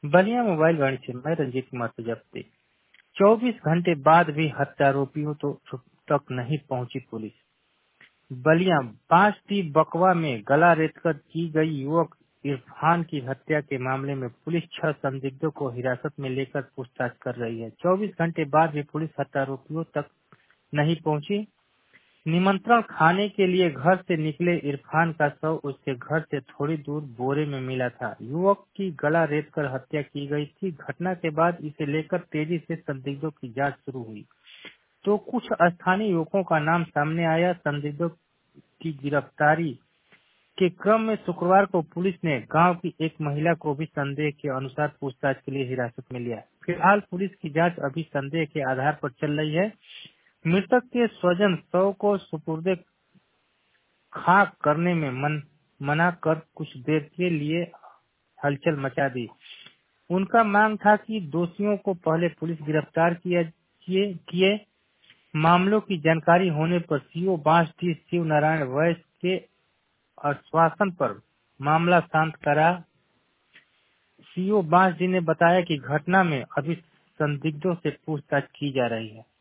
Ballia mobile वाणिज्य में रंजीत कुमार से जब्ती। 24 घंटे बाद भी हत्यारोपियों तक नहीं पहुंची पुलिस। बलिया बांसटी बकवा में गला रेतकर की गई युवक इरफान की हत्या के मामले में पुलिस 6 संदिग्धों को हिरासत में लेकर पूछताछ कर रही है। 24 घंटे बाद भी पुलिस हत्यारोपियों तक नहीं पहुंची। निमंत्रण खाने के लिए घर से निकले इरफान का शव उसके घर से थोड़ी दूर बोरे में मिला था। युवक की गला रेतकर हत्या की गई थी। घटना के बाद इसे लेकर तेजी से संदिग्धों की जांच शुरू हुई तो कुछ स्थानीय युवकों का नाम सामने आया। संदिग्धों की गिरफ्तारी के क्रम में शुक्रवार को पुलिस ने गांव की एक महिला को भी संदेह के अनुसार पूछताछ के लिए हिरासत में लिया। फिलहाल पुलिस की जांच अभी संदेह के आधार पर चल रही है। मृतक के स्वजन शव को सुपुर्दे खाक करने में मना कर कुछ देर के लिए हलचल मचा दी। उनका मांग था कि दोषियों को पहले पुलिस गिरफ्तार किए। मामलों की जानकारी होने पर सीओ बांसडीह शिव नारायण वैश्य के आश्वासन पर मामला शांत करा। सीओ बांसडीह ने बताया कि घटना में अभी संदिग्धों से पूछताछ की जा रही है।